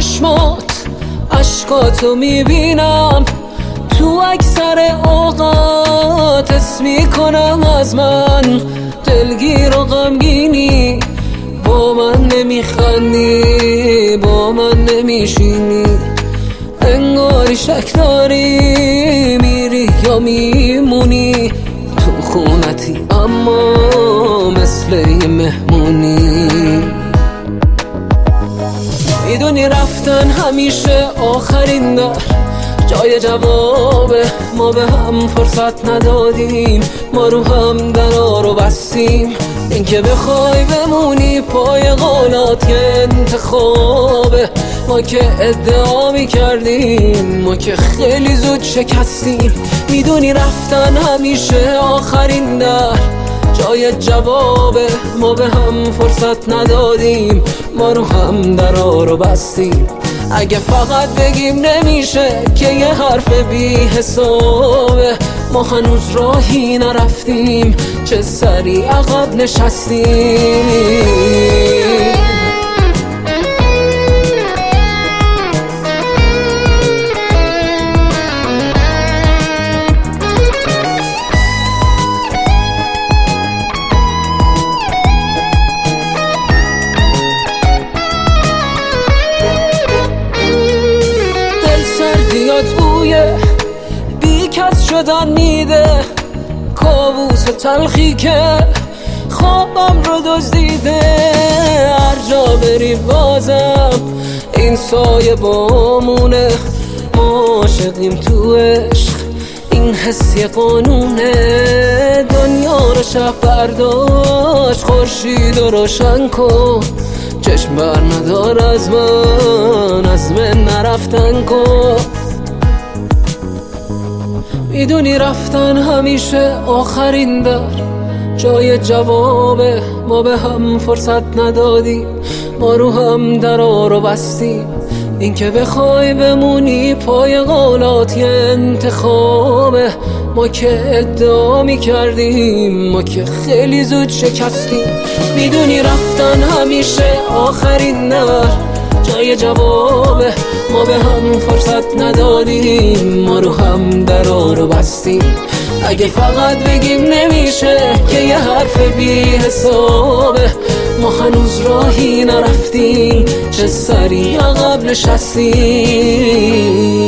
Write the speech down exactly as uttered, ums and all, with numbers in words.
چشمات عشقاتو میبینم، تو اکثر اوقات حس میکنم از من دلگیر و غمگینی. با من نمیخندی، با من نمیشینی، انگاری شک داری میری یا میمونی. تو خونتی اما مثل یه مهمونی. میدونی رفتن همیشه آخرین در، جای جوابه ما به هم فرصت ندادیم، ما رو هم درا رو بستیم. اینکه بخوای بمونی پای قولات یه انتخابه، ما که ادعا میکردیم، ما که خیلی زود شکستیم. میدونی رفتن همیشه آخرین در، جای جوابه ما به هم فرصت ندادیم، ما رو هم درا رو بستیم. اگه فقط بگیم نمیشه که یه حرف بی حسابه، ما هنوز راهی نرفتیم، چه سریع عقب نشستیم. بوی بیکس شدن میده، کابوس تلخی که خوابم رو دزدیده. هر جا بری بازم این سایه بامونه، ما عاشقیم تو عشق، این حس یه قانونه. دنیا رو شب برداشت خورشید رو روشن کن، چشم بر ندار از من، از من نرفتن کن. میدونی رفتن همیشه آخرین در، جای جوابه ما به هم فرصت ندادیم، ما رو هم درا رو بستیم. اینکه بخوای بمونی پای قولات یه انتخابه، ما که ادعا میکردیم، ما که خیلی زود شکستیم. میدونی رفتن همیشه آخرین در، جای جوابه ما به هم فرصت ندادیم، ما رو هم درا رو بستیم. اگه فقط بگیم نمیشه که یه حرف بی حسابه، ما هنوز راهی نرفتیم، چه سریع عقب نشستیم.